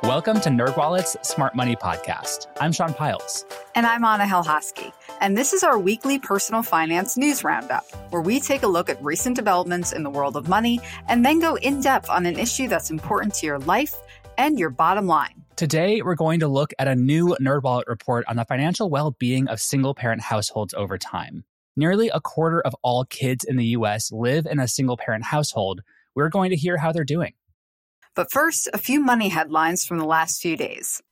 Welcome to NerdWallet's Smart Money Podcast. I'm Sean Piles. And I'm Anna Helhosky. And this is our weekly personal finance news roundup, where we take a look at recent developments in the world of money and then go in-depth on an issue that's important to your life and your bottom line. Today, we're going to look at a new NerdWallet report on the financial well-being of single-parent households over time. Nearly a quarter of all kids in the U.S. live in a single-parent household. We're going to hear how they're doing. But first, a few money headlines from the last few days.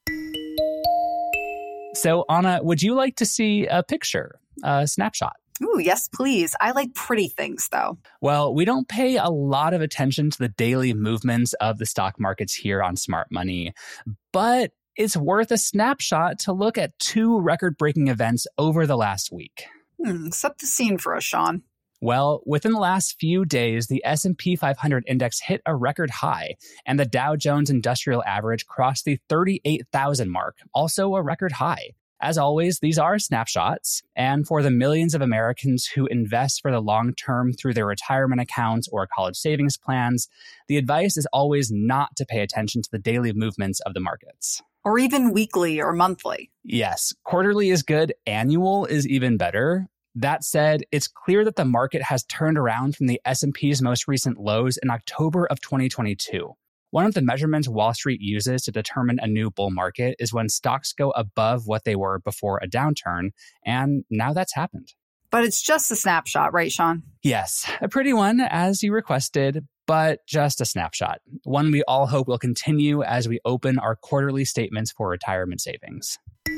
So, Anna, would you like to see a picture, a snapshot? Ooh, yes, please. I like pretty things, though. Well, we don't pay a lot of attention to the daily movements of the stock markets here on Smart Money, but it's worth a snapshot to look at two record-breaking events over the last week. Set the scene for us, Sean. Well, within the last few days, the S&P 500 index hit a record high, and the Dow Jones Industrial Average crossed the 38,000 mark, also a record high. As always, these are snapshots, and for the millions of Americans who invest for the long term through their retirement accounts or college savings plans, the advice is always not to pay attention to the daily movements of the markets. Or even weekly or monthly. Yes, quarterly is good, annual is even better. That said, it's clear that the market has turned around from the S&P's most recent lows in October of 2022. One of the measurements Wall Street uses to determine a new bull market is when stocks go above what they were before a downturn, and now that's happened. But it's just a snapshot, right, Sean? Yes, a pretty one, as you requested, but just a snapshot. One we all hope will continue as we open our quarterly statements for retirement savings.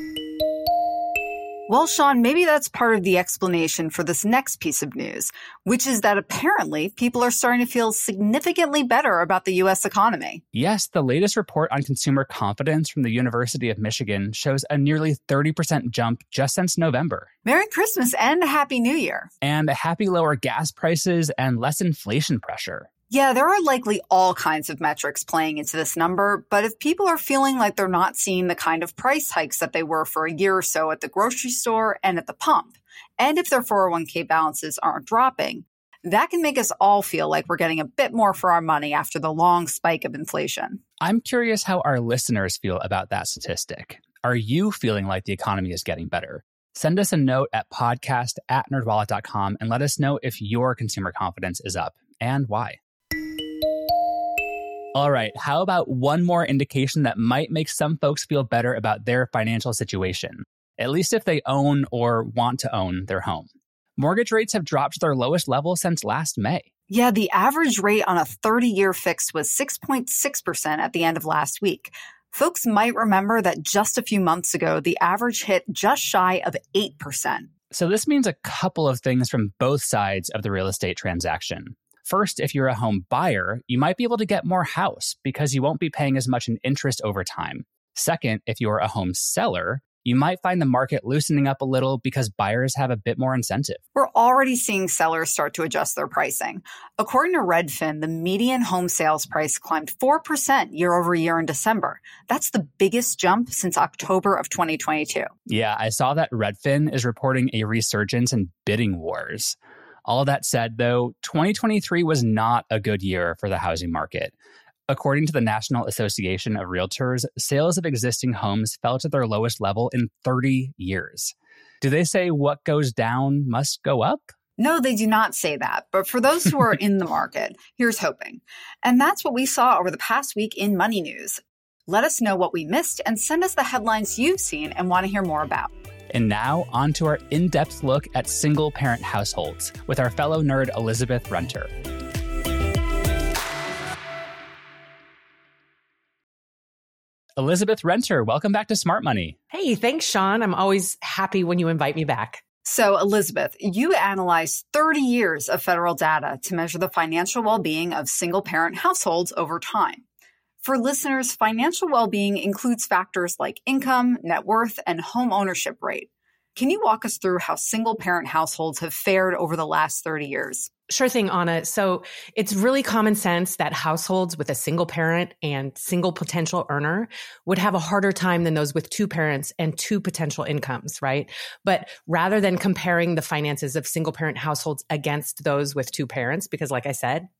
Well, Sean, maybe that's part of the explanation for this next piece of news, which is that apparently people are starting to feel significantly better about the U.S. economy. Yes, the latest report on consumer confidence from the University of Michigan shows a nearly 30% jump just since November. Merry Christmas and a Happy New Year. And a happy lower gas prices and less inflation pressure. Yeah, there are likely all kinds of metrics playing into this number, but if people are feeling like they're not seeing the kind of price hikes that they were for a year or so at the grocery store and at the pump, and if their 401k balances aren't dropping, that can make us all feel like we're getting a bit more for our money after the long spike of inflation. I'm curious how our listeners feel about that statistic. Are you feeling like the economy is getting better? Send us a note at podcast@nerdwallet.com and let us know if your consumer confidence is up and why. All right, how about one more indication that might make some folks feel better about their financial situation, at least if they own or want to own their home? Mortgage rates have dropped to their lowest level since last May. Yeah, the average rate on a 30-year fixed was 6.6% at the end of last week. Folks might remember that just a few months ago, the average hit just shy of 8%. So this means a couple of things from both sides of the real estate transaction. First, if you're a home buyer, you might be able to get more house because you won't be paying as much in interest over time. Second, if you're a home seller, you might find the market loosening up a little because buyers have a bit more incentive. We're already seeing sellers start to adjust their pricing. According to Redfin, the median home sales price climbed 4% year over year in December. That's the biggest jump since October of 2022. Yeah, I saw that Redfin is reporting a resurgence in bidding wars. All that said, though, 2023 was not a good year for the housing market. According to the National Association of Realtors, sales of existing homes fell to their lowest level in 30 years. Do they say what goes down must go up? No, they do not say that. But for those who are in the market, here's hoping. And that's what we saw over the past week in Money News. Let us know what we missed and send us the headlines you've seen and want to hear more about. And now, on to our in-depth look at single-parent households with our fellow nerd Elizabeth Renter. Elizabeth Renter, welcome back to Smart Money. Hey, thanks, Sean. I'm always happy when you invite me back. So, Elizabeth, you analyzed 30 years of federal data to measure the financial well-being of single-parent households over time. For listeners, financial well-being includes factors like income, net worth, and home ownership rate. Can you walk us through how single-parent households have fared over the last 30 years? Sure thing, Anna. So it's really common sense that households with a single parent and single potential earner would have a harder time than those with two parents and two potential incomes, right? But rather than comparing the finances of single parent households against those with two parents, because like I said,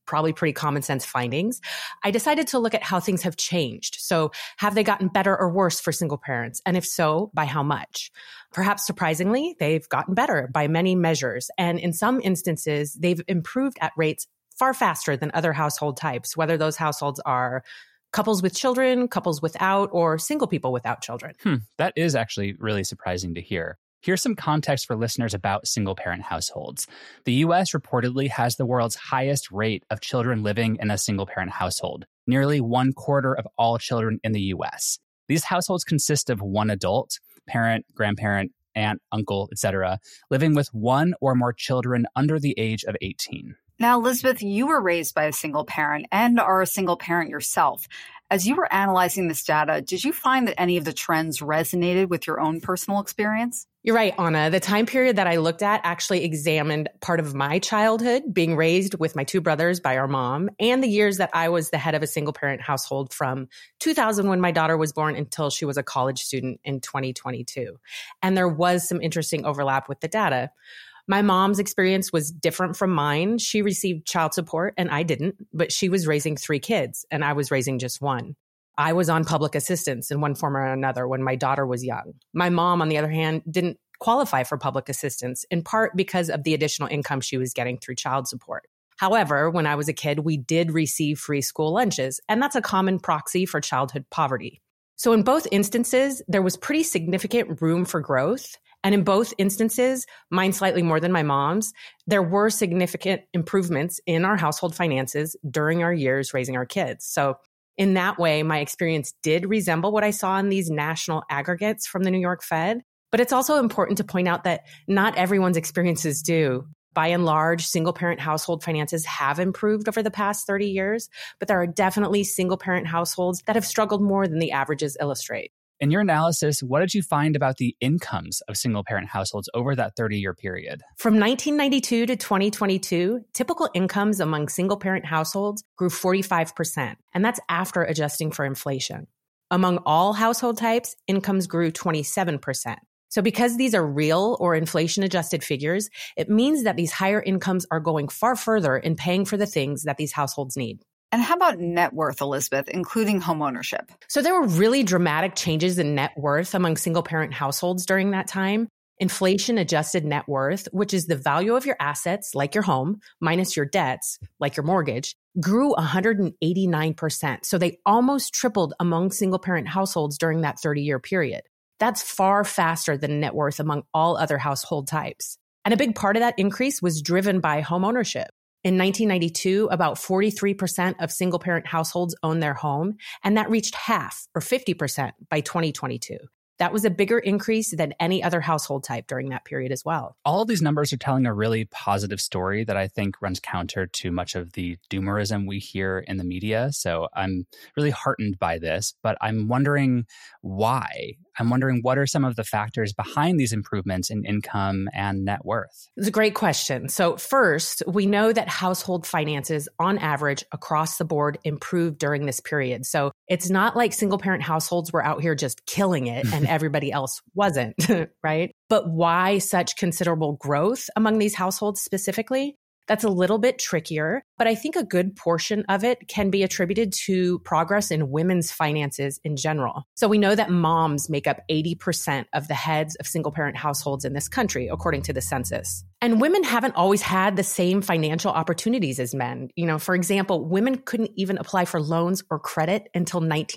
probably pretty common sense findings, I decided to look at how things have changed. So have they gotten better or worse for single parents? And if so, by how much? Perhaps surprisingly, they've gotten better by many measures. And in some instances, they've improved at rates far faster than other household types, whether those households are couples with children, couples without, or single people without children. That is actually really surprising to hear. Here's some context for listeners about single-parent households. The U.S. reportedly has the world's highest rate of children living in a single-parent household, nearly 1/4 of all children in the U.S. These households consist of one adult, parent, grandparent, aunt, uncle, etc., living with one or more children under the age of 18. Now, Elizabeth, you were raised by a single parent and are a single parent yourself. As you were analyzing this data, did you find that any of the trends resonated with your own personal experience? You're right, Anna. The time period that I looked at actually examined part of my childhood, being raised with my two brothers by our mom, and the years that I was the head of a single parent household from 2000 when my daughter was born until she was a college student in 2022. And there was some interesting overlap with the data. My mom's experience was different from mine. She received child support and I didn't, but she was raising 3 kids and I was raising just 1. I was on public assistance in one form or another when my daughter was young. My mom, on the other hand, didn't qualify for public assistance, in part because of the additional income she was getting through child support. However, when I was a kid, we did receive free school lunches, and that's a common proxy for childhood poverty. So in both instances, there was pretty significant room for growth. And in both instances, mine slightly more than my mom's, there were significant improvements in our household finances during our years raising our kids. So in that way, my experience did resemble what I saw in these national aggregates from the New York Fed. But it's also important to point out that not everyone's experiences do. By and large, single-parent household finances have improved over the past 30 years, but there are definitely single-parent households that have struggled more than the averages illustrate. In your analysis, what did you find about the incomes of single-parent households over that 30-year period? From 1992 to 2022, typical incomes among single-parent households grew 45%, and that's after adjusting for inflation. Among all household types, incomes grew 27%. So because these are real or inflation-adjusted figures, it means that these higher incomes are going far further in paying for the things that these households need. And how about net worth, Elizabeth, including homeownership? So there were really dramatic changes in net worth among single-parent households during that time. Inflation-adjusted net worth, which is the value of your assets, like your home, minus your debts, like your mortgage, grew 189%. So they almost tripled among single-parent households during that 30-year period. That's far faster than net worth among all other household types. And a big part of that increase was driven by homeownership. In 1992, about 43% of single-parent households owned their home, and that reached half, or 50%, by 2022. That was a bigger increase than any other household type during that period as well. All of these numbers are telling a really positive story that I think runs counter to much of the doomerism we hear in the media. So I'm really heartened by this, but I'm wondering why. I'm wondering what are some of the factors behind these improvements in income and net worth? It's a great question. So first, we know that household finances on average across the board improved during this period. So it's not like single parent households were out here just killing it and everybody else wasn't, right? But why such considerable growth among these households specifically? That's a little bit trickier, but I think a good portion of it can be attributed to progress in women's finances in general. So we know that moms make up 80% of the heads of single-parent households in this country, according to the census. And women haven't always had the same financial opportunities as men. You know, for example, women couldn't even apply for loans or credit until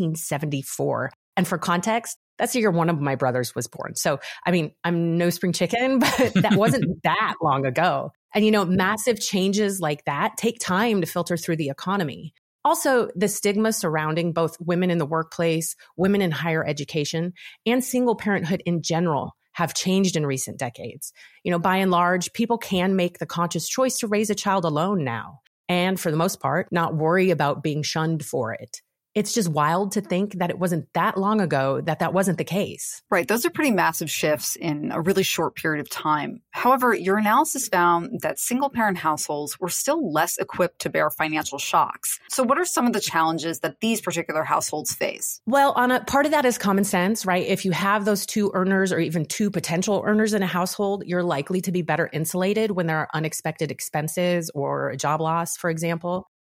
1974. And for context, that's the year one of my brothers was born. So, I mean, I'm no spring chicken, but that wasn't that long ago. And, you know, massive changes like that take time to filter through the economy. Also, the stigma surrounding both women in the workplace, women in higher education, and single parenthood in general have changed in recent decades. You know, by and large, people can make the conscious choice to raise a child alone now. And for the most part, not worry about being shunned for it. It's just wild to think that it wasn't that long ago that wasn't the case. Right. Those are pretty massive shifts in a really short period of time. However, your analysis found that single-parent households were still less equipped to bear financial shocks. So what are some of the challenges that these particular households face? Well, Anna, part of that is common sense, right? If you have those 2 earners or even 2 potential earners in a household, you're likely to be better insulated when there are unexpected expenses or a job loss, for example.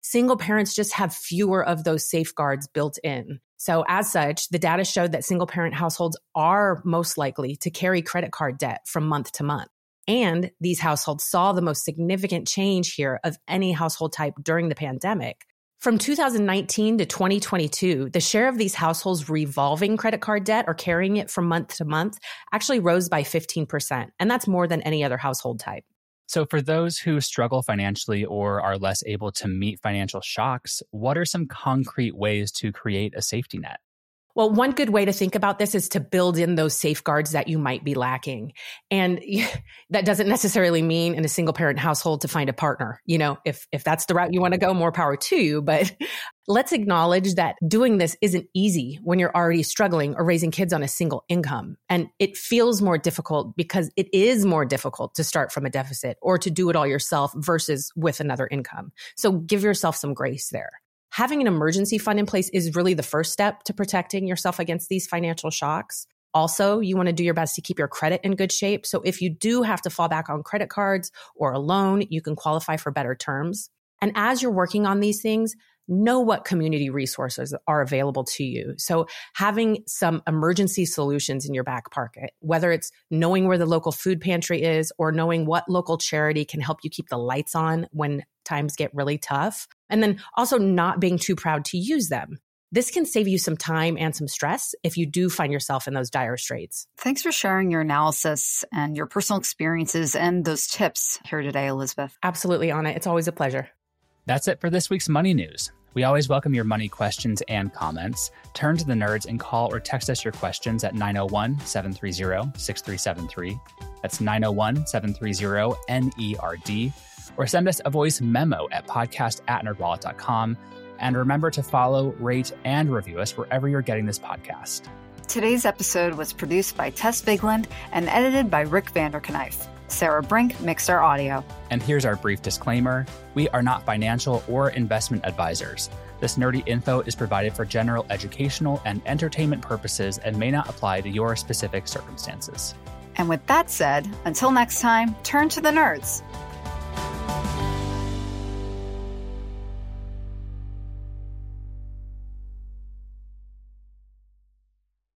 Single parents just have fewer of those safeguards built in. So as such, the data showed that single parent households are most likely to carry credit card debt from month to month. And these households saw the most significant change here of any household type during the pandemic. From 2019 to 2022, the share of these households revolving credit card debt or carrying it from month to month actually rose by 15%. And that's more than any other household type. So for those who struggle financially or are less able to meet financial shocks, what are some concrete ways to create a safety net? Well, one good way to think about this is to build in those safeguards that you might be lacking. And that doesn't necessarily mean in a single parent household to find a partner. You know, if that's the route you want to go, more power to you. But let's acknowledge that doing this isn't easy when you're already struggling or raising kids on a single income. And it feels more difficult because it is more difficult to start from a deficit or to do it all yourself versus with another income. So give yourself some grace there. Having an emergency fund in place is really the first step to protecting yourself against these financial shocks. Also, you want to do your best to keep your credit in good shape. So if you do have to fall back on credit cards or a loan, you can qualify for better terms. And as you're working on these things, know what community resources are available to you. So having some emergency solutions in your back pocket, whether it's knowing where the local food pantry is or knowing what local charity can help you keep the lights on when times get really tough, and then also not being too proud to use them. This can save you some time and some stress if you do find yourself in those dire straits. Thanks for sharing your analysis and your personal experiences and those tips here today, Elizabeth. Absolutely, Anna. It's always a pleasure. That's it for this week's Money News. We always welcome your money questions and comments. Turn to the nerds and call or text us your questions at 901-730-6373. That's 901-730-NERD. Or send us a voice memo at podcast@nerdwallet.com. And remember to follow, rate, and review us wherever you're getting this podcast. Today's episode was produced by Tess Bigland and edited by Rick Vanderknife. Sarah Brink mixed our audio. And here's our brief disclaimer. We are not financial or investment advisors. This nerdy info is provided for general educational and entertainment purposes and may not apply to your specific circumstances. And with that said, until next time, turn to the nerds.